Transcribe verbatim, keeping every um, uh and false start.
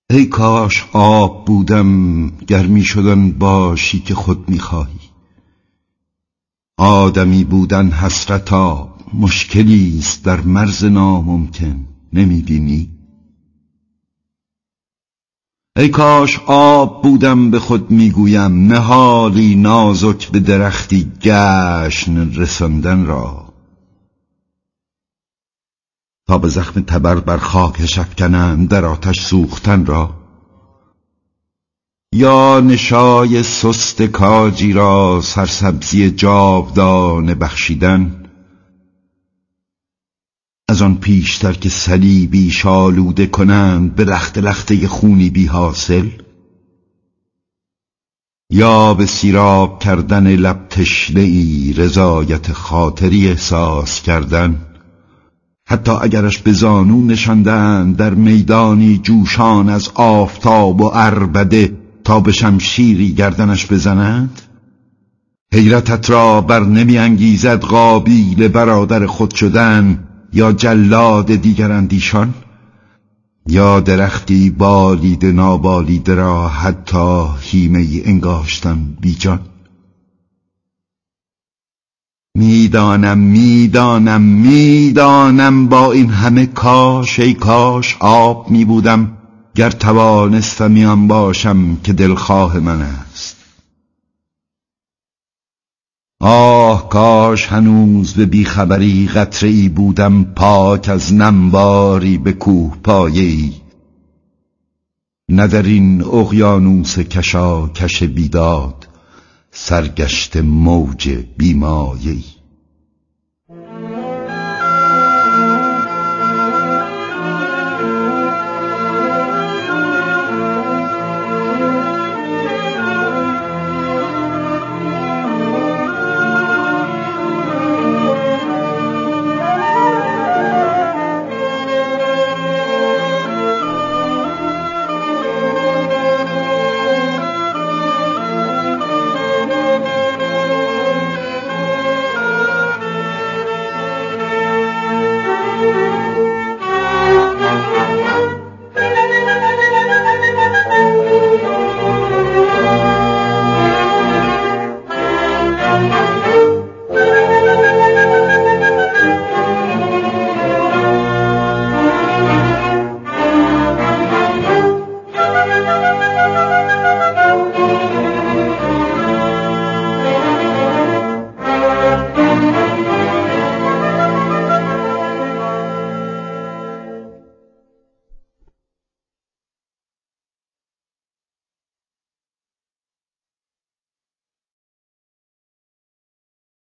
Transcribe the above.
ای کاش آب بودم گر می شدن باشی که خود می خواهی. آدمی بودن حسرتا مشکلی است در مرز ناممکن، نمی بینی؟ ای کاش آب بودم به خود می گویم، نهالی نازک به درختی جشن رساندن را، تا به زخم تبر بر خاکش افکنند در آتش سوختن را. یا نشای سست کاجی را سرسبزی جاودانه بخشیدن، از آن پیشتر که صلیبی شالوده کنند به لخت لخته خونی بی حاصل. یا به سیراب کردن لب تشنه‌ای رضایت خاطری احساس کردن، حتی اگرش به زانو نشاندند در میدانی جوشان از آفتاب و عربده تا به شمشیری گردنش بزنند. حیرتت را بر نمی انگیزد قابیل برادر خود شدن یا جلاد دیگر اندیشان؟ یا درختی بالیده نابالیده را حتی هیمه انگاشتن بی جان؟ میدانم میدانم میدانم با این همه کاش، ای کاش آب می بودم گر توانستم آن باشم که دلخواه من است. آه کاش هنوز به بیخبری قطره ای بودم پاک از نمباری به کوه پایه‌ای، نه در این اقیانوس کشاکش بیداد سرگشته موج بیمایه‌ای.